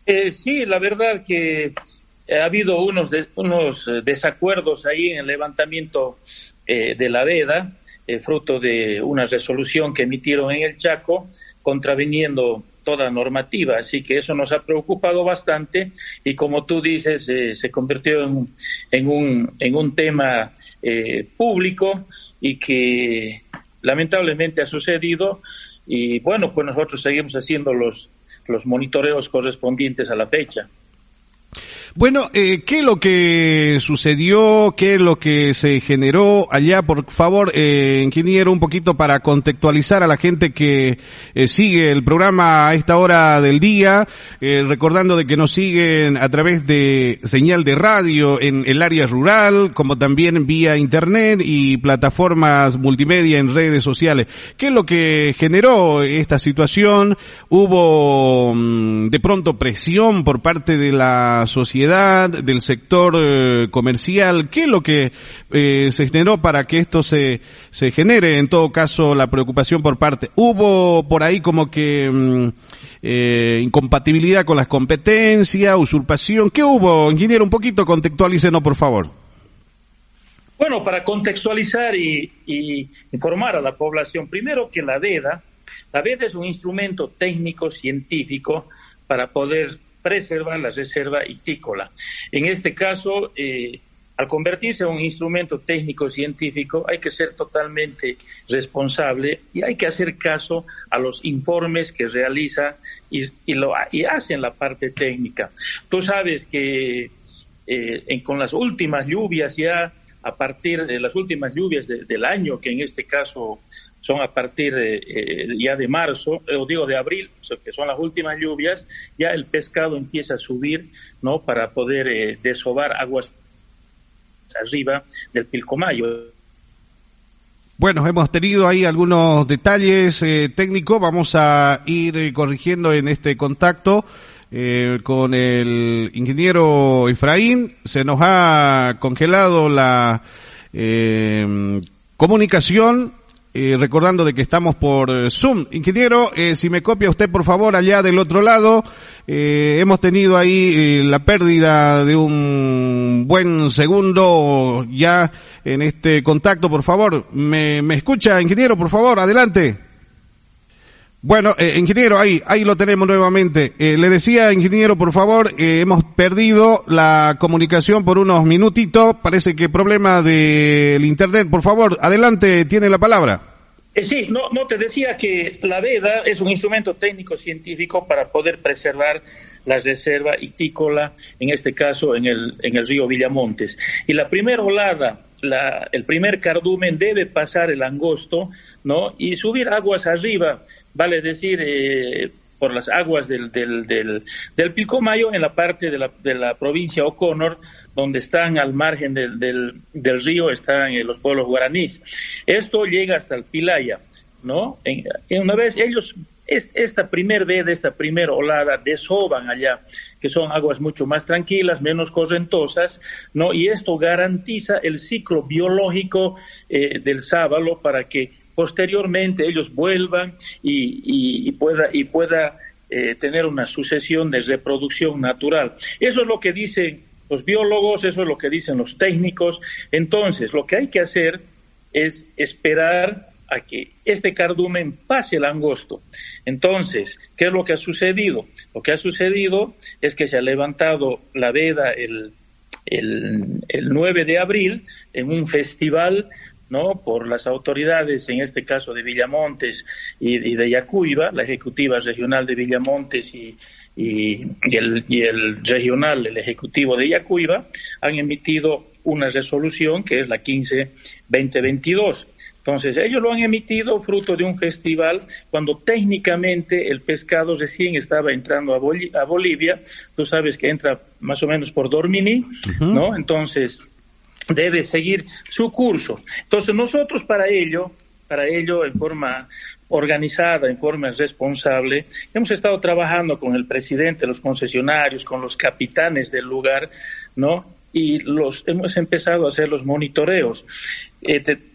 Sí, la verdad que ha habido unos desacuerdos ahí en el levantamiento de la veda, fruto de una resolución que emitieron en el Chaco, contraviniendo toda normativa, así que eso nos ha preocupado bastante y como tú dices, se convirtió en un tema público y que lamentablemente ha sucedido y bueno, pues nosotros seguimos haciendo los monitoreos correspondientes a la fecha. Bueno, ¿qué es lo que sucedió? ¿Qué es lo que se generó allá? Por favor, ingeniero, un poquito para contextualizar a la gente que sigue el programa a esta hora del día, recordando de que nos siguen a través de señal de radio en el área rural, como también vía internet y plataformas multimedia en redes sociales. ¿Qué es lo que generó esta situación? ¿Hubo de pronto presión por parte de la sociedad, del sector comercial? ¿Qué es lo que se generó para que esto se genere, en todo caso, la preocupación por parte? ¿Hubo por ahí como que incompatibilidad con las competencias, usurpación? ¿Qué hubo, ingeniero? Un poquito contextualícenos, por favor. Bueno, para contextualizar y informar a la población, primero que la veda es un instrumento técnico científico para poder preservar la reserva itícola. En este caso, al convertirse en un instrumento técnico científico, hay que ser totalmente responsable y hay que hacer caso a los informes que realiza y hacen la parte técnica. Tú sabes que con las últimas lluvias ya, a partir de las últimas lluvias del año, que en este caso son a partir ya de marzo, de abril, que son las últimas lluvias, ya el pescado empieza a subir, ¿no? Para poder desovar aguas arriba del Pilcomayo. Bueno, hemos tenido ahí algunos detalles técnicos, vamos a ir corrigiendo en este contacto con el ingeniero Efraín. Se nos ha congelado la comunicación. Recordando de que estamos por Zoom. Ingeniero, si me copia usted por favor allá del otro lado, hemos tenido ahí la pérdida de un buen segundo ya en este contacto, por favor. ¿Me escucha, ingeniero, por favor? Adelante. Bueno, ingeniero, ahí lo tenemos nuevamente. Le decía, ingeniero, por favor, hemos perdido la comunicación por unos minutitos. Parece que problema del internet. Por favor, adelante, tiene la palabra. Sí, no te decía que la veda es un instrumento técnico científico para poder preservar la reserva itícola, en este caso en el río Villamontes. Y la primera olada, el primer cardumen debe pasar el angosto, ¿no? Y subir aguas arriba, vale decir, por las aguas del Pilcomayo en la parte de la provincia O'Connor, donde están al margen del río, están los pueblos guaraníes. Esto llega hasta el Pilaya, ¿no? Una vez ellos, esta primera olada, desoban allá, que son aguas mucho más tranquilas, menos correntosas, ¿no? Y esto garantiza el ciclo biológico del sábalo para que posteriormente ellos vuelvan y pueda tener una sucesión de reproducción natural. Eso es lo que dicen los biólogos, eso es lo que dicen los técnicos. Entonces, lo que hay que hacer es esperar a que este cardumen pase el angosto. Entonces, ¿qué es lo que ha sucedido? Lo que ha sucedido es que se ha levantado la veda el 9 de abril en un festival, ¿no? Por las autoridades, en este caso de Villamontes y de Yacuiba, la ejecutiva regional de Villamontes y el regional, el ejecutivo de Yacuiba, han emitido una resolución que es la 15-2022. Entonces, ellos lo han emitido fruto de un festival cuando técnicamente el pescado recién estaba entrando a Bolivia. Tú sabes que entra más o menos por Dormini, ¿no? Entonces, debe seguir su curso. Entonces, nosotros para ello, en forma organizada, en forma responsable, hemos estado trabajando con el presidente, los concesionarios, con los capitanes del lugar, ¿no? Y hemos empezado a hacer los monitoreos.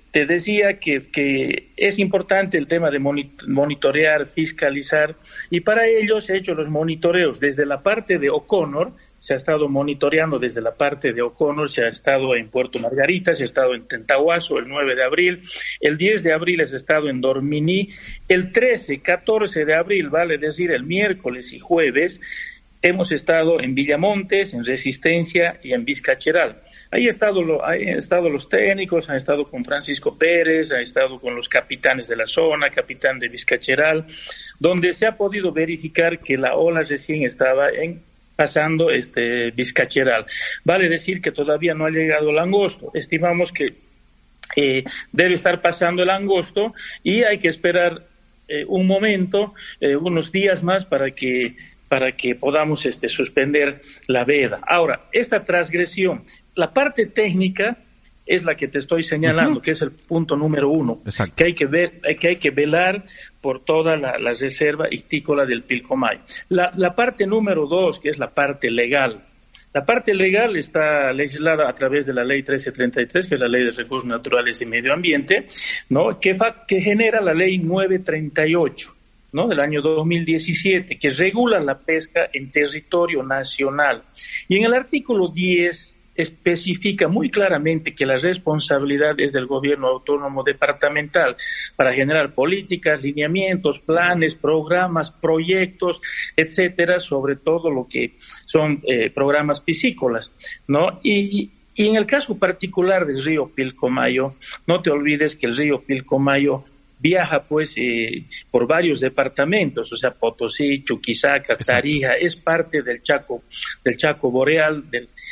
te decía que es importante el tema de monitorear, fiscalizar, y para ello se han hecho los monitoreos desde la parte de O'Connor. Se ha estado monitoreando desde la parte de O'Connor, se ha estado en Puerto Margarita, se ha estado en Tentahuaso el 9 de abril, el 10 de abril se ha estado en Dorminí, el 13, 14 de abril, vale decir el miércoles y jueves, hemos estado en Villamontes, en Resistencia y en Vizcacheral. Ahí han estado los técnicos, han estado con Francisco Pérez, han estado con los capitanes de la zona, capitán de Vizcacheral, donde se ha podido verificar que la ola recién estaba pasando Vizcacheral. Vale decir que todavía no ha llegado el angosto. Estimamos que debe estar pasando el angosto y hay que esperar un momento, unos días más para que podamos suspender la veda. Ahora, esta transgresión, la parte técnica es la que te estoy señalando, que es el punto número 1. Exacto. Que hay que velar por toda la reserva ictícola del Pilcomayo. La parte número 2, que es la parte legal. La parte legal está legislada a través de la Ley 1333, que es la Ley de Recursos Naturales y Medio Ambiente, ¿no? Que genera la Ley 938, ¿no? Del año 2017, que regula la pesca en territorio nacional. Y en el artículo 10 especifica muy claramente que la responsabilidad es del gobierno autónomo departamental para generar políticas, lineamientos, planes, programas, proyectos, etcétera, sobre todo lo que son programas piscícolas, ¿no? Y en el caso particular del río Pilcomayo, no te olvides que el río Pilcomayo viaja por varios departamentos, o sea, Potosí, Chuquisaca, Tarija, es parte del Chaco boreal,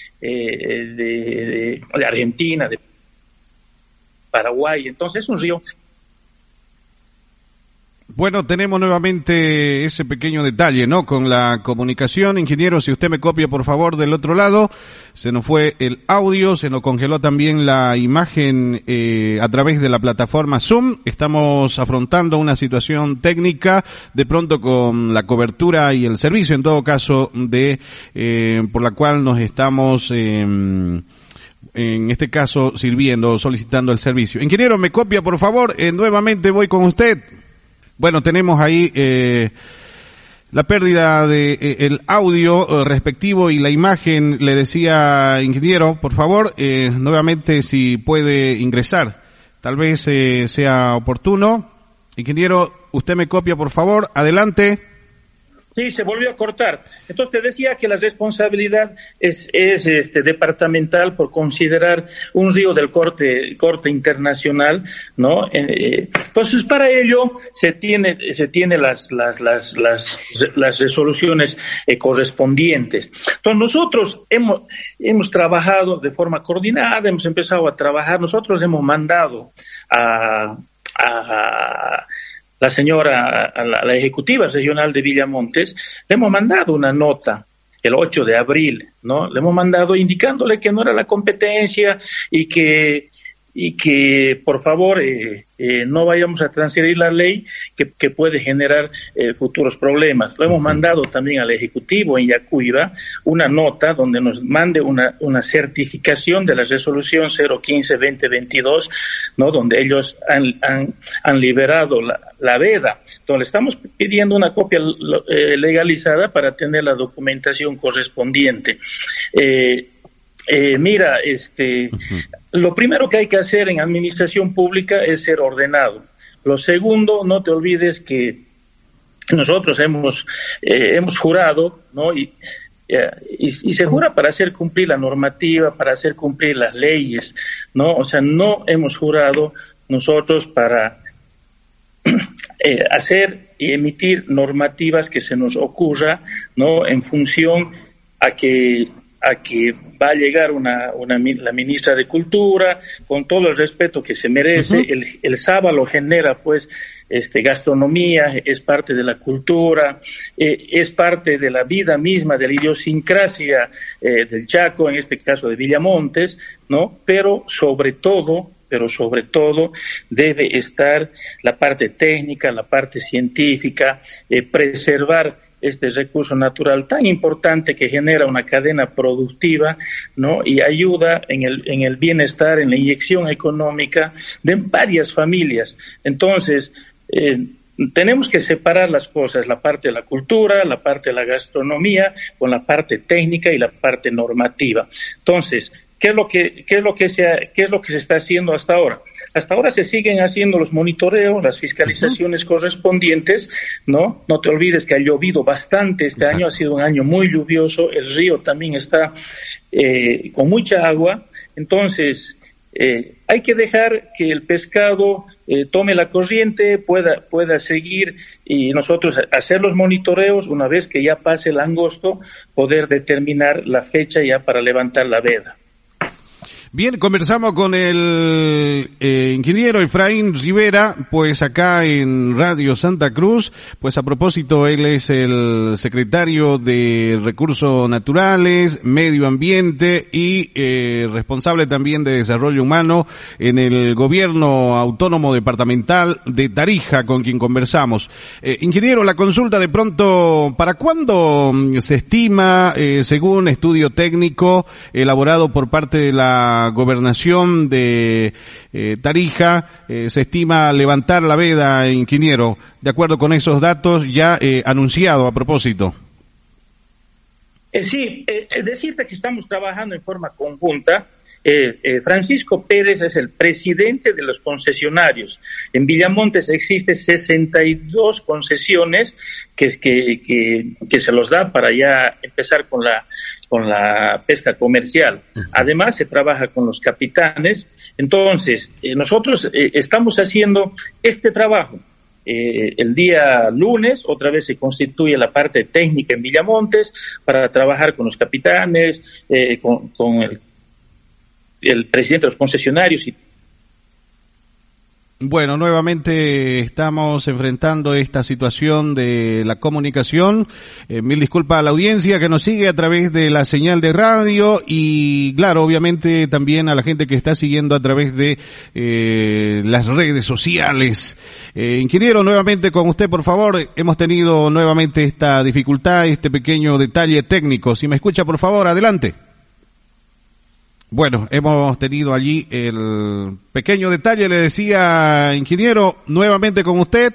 de Argentina, de Paraguay. Entonces es un río. Bueno, tenemos nuevamente ese pequeño detalle, ¿no? Con la comunicación. Ingeniero, si usted me copia, por favor, del otro lado. Se nos fue el audio, se nos congeló también la imagen a través de la plataforma Zoom. Estamos afrontando una situación técnica, de pronto con la cobertura y el servicio, en todo caso, por la cual nos estamos en este caso solicitando el servicio. Ingeniero, me copia, por favor. Nuevamente voy con usted. Bueno, tenemos ahí la pérdida de el audio respectivo y la imagen. Le decía, ingeniero, por favor, nuevamente si puede ingresar. Tal vez sea oportuno. Ingeniero, usted me copia, por favor. Adelante. Sí, se volvió a cortar. Entonces te decía que la responsabilidad es departamental por considerar un río del corte internacional, ¿no? Entonces para ello se tiene las resoluciones correspondientes. Entonces nosotros hemos trabajado de forma coordinada, hemos empezado a trabajar. Nosotros hemos mandado a la señora, a la ejecutiva regional de Villamontes, le hemos mandado una nota el 8 de abril, ¿no? Le hemos mandado indicándole que no era la competencia y que por favor no vayamos a transgredir la ley que puede generar futuros problemas. Lo hemos mandado también al Ejecutivo en Yacuiba una nota donde nos mande una certificación de la resolución 015-2022, ¿no? Donde ellos han liberado la veda. Entonces le estamos pidiendo una copia legalizada para tener la documentación correspondiente. Mira, lo primero que hay que hacer en administración pública es ser ordenado. Lo segundo, no te olvides que nosotros hemos jurado, ¿no? Y se jura para hacer cumplir la normativa, para hacer cumplir las leyes, ¿no? O sea, no hemos jurado nosotros para hacer y emitir normativas que se nos ocurra, ¿no? En función a que va a llegar la ministra de Cultura, con todo el respeto que se merece. El sábalo genera pues gastronomía, es parte de la cultura, es parte de la vida misma, de la idiosincrasia del Chaco, en este caso de Villamontes, ¿no? Pero sobre todo debe estar la parte técnica, la parte científica, preservar este recurso natural tan importante que genera una cadena productiva, ¿no? Y ayuda en el bienestar, en la inyección económica de varias familias. Entonces, tenemos que separar las cosas, la parte de la cultura, la parte de la gastronomía, con la parte técnica y la parte normativa. Entonces, ¿qué es lo que se está haciendo hasta ahora? Hasta ahora se siguen haciendo los monitoreos, las fiscalizaciones correspondientes, ¿no? No te olvides que ha llovido bastante este año, ha sido un año muy lluvioso, el río también está con mucha agua, entonces hay que dejar que el pescado tome la corriente, pueda seguir, y nosotros hacer los monitoreos. Una vez que ya pase el angosto, poder determinar la fecha ya para levantar la veda. Bien, conversamos con el ingeniero Efraín Rivera, pues acá en Radio Santa Cruz, pues a propósito, él es el secretario de Recursos Naturales, Medio Ambiente y responsable también de Desarrollo Humano en el Gobierno Autónomo Departamental de Tarija, con quien conversamos. Ingeniero, la consulta de pronto, ¿para cuándo se estima, según estudio técnico elaborado por parte de la Gobernación de Tarija, se estima levantar la veda, ingeniero, de acuerdo con esos datos ya anunciado a propósito? Sí, decirte que estamos trabajando en forma conjunta. Francisco Pérez es el presidente de los concesionarios. En Villamontes existe 62 concesiones que se los da para ya empezar con la pesca comercial. Además, se trabaja con los capitanes. Entonces, nosotros estamos haciendo este trabajo. El día lunes otra vez se constituye la parte técnica en Villamontes para trabajar con los capitanes, con el presidente de los concesionarios. Bueno, nuevamente estamos enfrentando esta situación de la comunicación. Mil disculpas a la audiencia que nos sigue a través de la señal de radio y, claro, obviamente también a la gente que está siguiendo a través de las redes sociales. Ingeniero, nuevamente con usted, por favor. Hemos tenido nuevamente esta dificultad, este pequeño detalle técnico. Si me escucha, por favor, adelante. Bueno, hemos tenido allí el pequeño detalle, le decía, ingeniero, nuevamente con usted.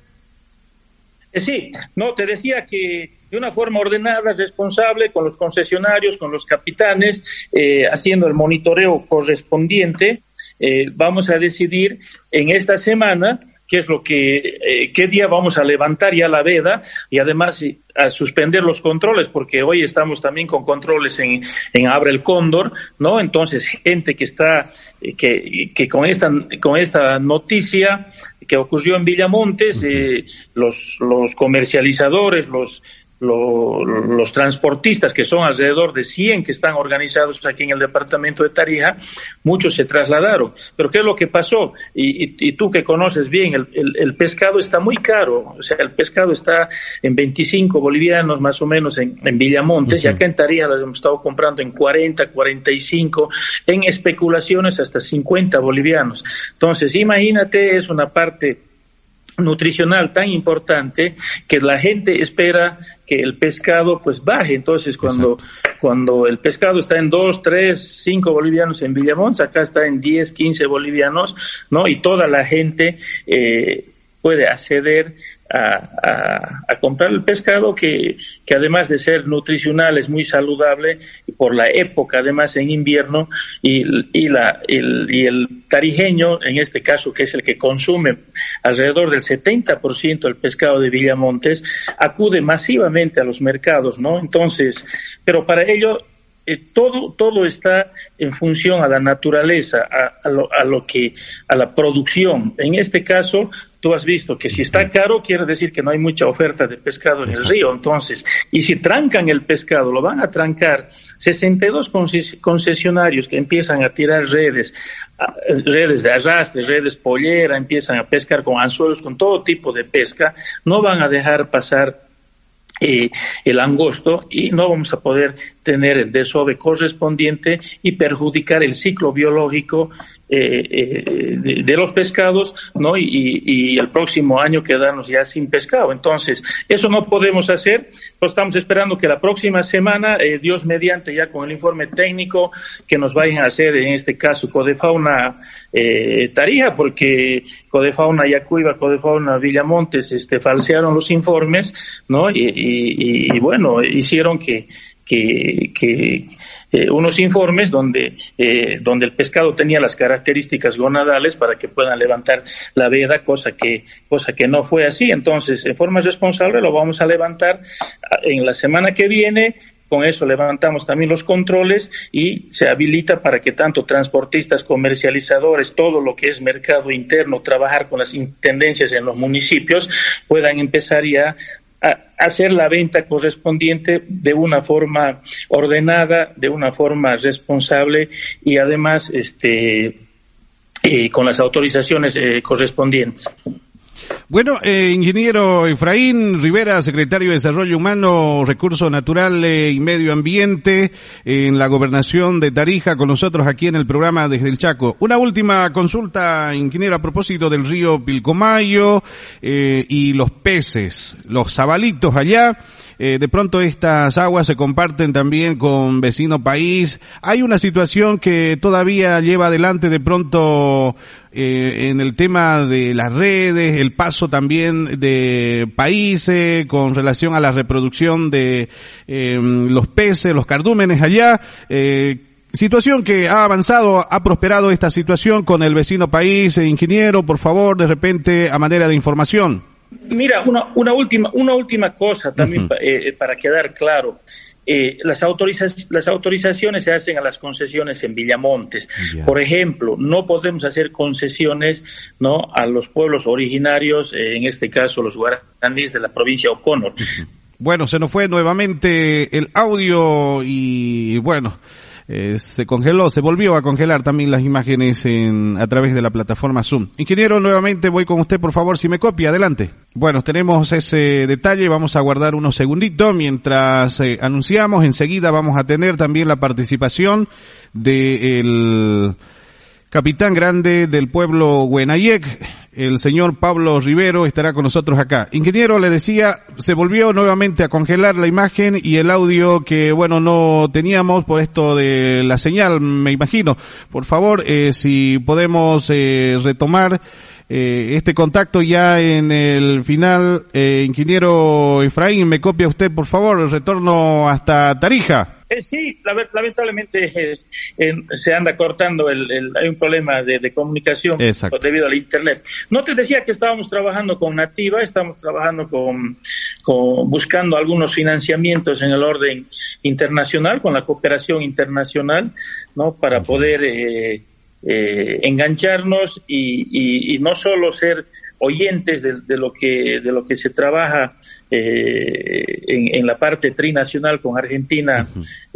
Sí, no, te decía que de una forma ordenada, responsable, con los concesionarios, con los capitanes, haciendo el monitoreo correspondiente, vamos a decidir en esta semana qué día vamos a levantar ya la veda y además a suspender los controles, porque hoy estamos también con controles en Abra el Cóndor, ¿no? Entonces, gente que está, que con esta noticia que ocurrió en Villamontes, los comercializadores, los transportistas, que son alrededor de 100 que están organizados aquí en el departamento de Tarija, muchos se trasladaron. Pero ¿qué es lo que pasó? Y tú que conoces bien, el pescado está muy caro, o sea, el pescado está en 25 bolivianos más o menos en Villamontes, y acá en Tarija lo hemos estado comprando en 40, 45, en especulaciones hasta 50 bolivianos. Entonces, imagínate, es una parte nutricional tan importante que la gente espera que el pescado pues baje. Entonces cuando el pescado está en 2, 3, 5 bolivianos en Villamontes, acá está en 10, 15 bolivianos, ¿no? Y toda la gente puede acceder a comprar el pescado que además de ser nutricional es muy saludable, y por la época además en invierno, y el tarijeño en este caso, que es el que consume alrededor del 70% del pescado de Villamontes, acude masivamente a los mercados, ¿no? Entonces, pero para ello todo está en función a la naturaleza, a la producción. En este caso, tú has visto que si está caro, quiere decir que no hay mucha oferta de pescado en el río. Entonces, y si trancan el pescado, lo van a trancar 62 concesionarios que empiezan a tirar redes de arrastre, redes pollera, empiezan a pescar con anzuelos, con todo tipo de pesca, no van a dejar pasar el angosto, y no vamos a poder tener el desove correspondiente y perjudicar el ciclo biológico de los pescados, ¿no? Y el próximo año quedarnos ya sin pescado. Entonces, eso no podemos hacer. Pues estamos esperando que la próxima semana, Dios mediante, ya con el informe técnico que nos vayan a hacer, en este caso, Codefauna Tarija, porque Codefauna Yacuiba, Codefauna Villamontes, falsearon los informes, ¿no? Y bueno, hicieron que unos informes donde el pescado tenía las características gonadales para que puedan levantar la veda, cosa que no fue así. Entonces, en forma responsable lo vamos a levantar en la semana que viene. Con eso levantamos también los controles y se habilita para que tanto transportistas, comercializadores, todo lo que es mercado interno, trabajar con las intendencias en los municipios, puedan empezar ya a hacer la venta correspondiente de una forma ordenada, de una forma responsable y además con las autorizaciones correspondientes. Bueno, ingeniero Efraín Rivera, secretario de Desarrollo Humano, Recursos Naturales y Medio Ambiente en la Gobernación de Tarija, con nosotros aquí en el programa Desde el Chaco. Una última consulta, ingeniero, a propósito del río Pilcomayo y los peces, los sabalitos allá. De pronto estas aguas se comparten también con vecino país. Hay una situación que todavía lleva adelante de pronto en el tema de las redes, el paso también de países con relación a la reproducción de los peces, los cardúmenes allá. Situación que ha avanzado, ha prosperado esta situación con el vecino país. Ingeniero, por favor, de repente, a manera de información. Mira, una última cosa también para quedar claro. Las autorizaciones se hacen a las concesiones en Villamontes. Yeah. Por ejemplo, no podemos hacer concesiones, ¿no?, a los pueblos originarios, en este caso los guaraníes de la provincia de Ocónor. Bueno, se nos fue nuevamente el audio y bueno, se congeló, se volvió a congelar también las imágenes a través de la plataforma Zoom. Ingeniero, nuevamente voy con usted, por favor, si me copia, adelante. Bueno, tenemos ese detalle, vamos a guardar unos segunditos mientras anunciamos. Enseguida vamos a tener también la participación del capitán grande del pueblo Huenayec, el señor Pablo Rivero, estará con nosotros acá. Ingeniero, le decía, se volvió nuevamente a congelar la imagen y el audio que, bueno, no teníamos por esto de la señal, me imagino. Por favor, si podemos retomar este contacto ya en el final. Ingeniero Efraín, me copia usted, por favor, el retorno hasta Tarija. Sí, lamentablemente se anda cortando hay un problema de comunicación. Exacto. Debido al internet. No te decía que estábamos trabajando con Nativa, estamos trabajando con buscando algunos financiamientos en el orden internacional, con la cooperación internacional, ¿no?, para poder engancharnos y no solo ser oyentes de lo que se trabaja en la parte trinacional con Argentina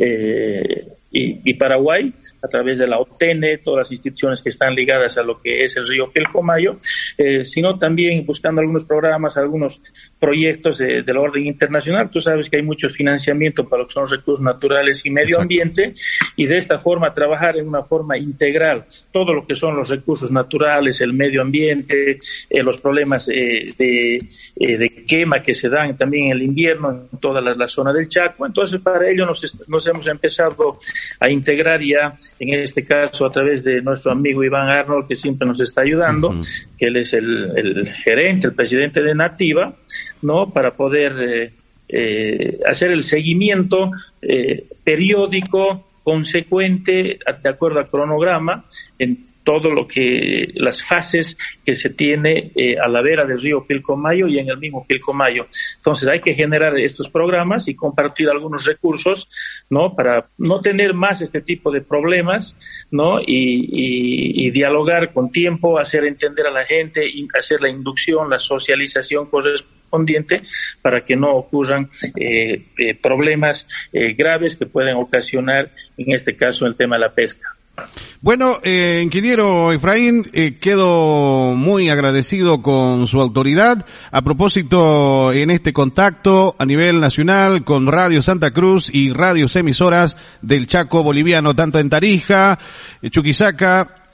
y Paraguay, a través de la OTENE, todas las instituciones que están ligadas a lo que es el río Pilcomayo, sino también buscando algunos programas, algunos proyectos del orden internacional. Tú sabes que hay mucho financiamiento para lo que son recursos naturales y medio ambiente, y de esta forma trabajar en una forma integral todo lo que son los recursos naturales, el medio ambiente, los problemas de quema que se dan también en el invierno en toda la zona del Chaco. Entonces, para ello nos hemos empezado a integrar ya, en este caso a través de nuestro amigo Iván Arnold, que siempre nos está ayudando, que él es el gerente, el presidente de Nativa, ¿no?, para poder hacer el seguimiento periódico, consecuente, de acuerdo al cronograma, en todo lo que las fases que se tiene a la vera del río Pilcomayo y en el mismo Pilcomayo. Entonces hay que generar estos programas y compartir algunos recursos, ¿no?, para no tener más este tipo de problemas, ¿no?, y dialogar con tiempo, hacer entender a la gente, hacer la inducción, la socialización correspondiente para que no ocurran problemas graves que pueden ocasionar, en este caso, el tema de la pesca. Bueno, ingeniero Efraín, quedo muy agradecido con su autoridad. A propósito, en este contacto a nivel nacional con Radio Santa Cruz y radios emisoras del Chaco boliviano, tanto en Tarija, Chuquisaca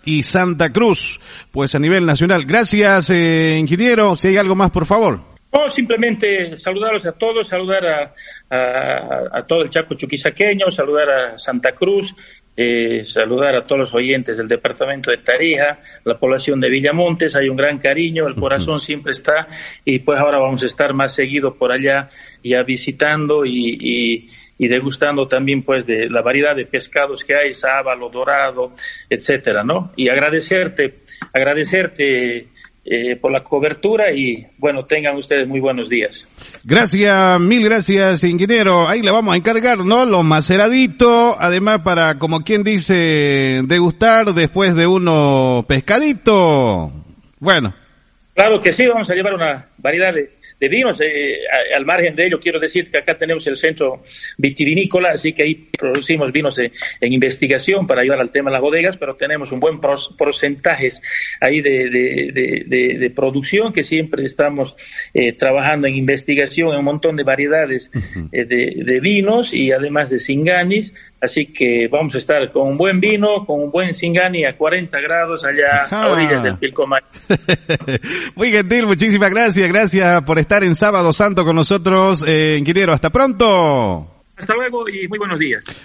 y Santa Cruz, pues a nivel nacional. Gracias, ingeniero. Si hay algo más, por favor. No, simplemente saludarlos a todos, saludar a todo el Chaco chuquisaqueño, saludar a Santa Cruz, saludar a todos los oyentes del departamento de Tarija, la población de Villamontes. Hay un gran cariño, el corazón siempre está, y pues ahora vamos a estar más seguido por allá, ya visitando y degustando también pues de la variedad de pescados que hay, sábalo, dorado, etcétera, ¿no? Y agradecerte por la cobertura y bueno, tengan ustedes muy buenos días. Gracias, mil gracias, ingeniero. Ahí le vamos a encargar, ¿no? Lo maceradito, además para, como quien dice, degustar después de uno pescadito. Bueno. Claro que sí, vamos a llevar una variedad de vinos. Al margen de ello, quiero decir que acá tenemos el centro vitivinícola, así que ahí producimos vinos en investigación para ayudar al tema de las bodegas, pero tenemos un buen porcentajes ahí de producción, que siempre estamos trabajando en investigación en un montón de variedades de vinos y además de singanis. Así que vamos a estar con un buen vino, con un buen Singani a 40 grados allá a orillas del Pilcomayo. Muy gentil, muchísimas gracias. Gracias por estar en Sábado Santo con nosotros, ingeniero. Hasta pronto. Hasta luego y muy buenos días.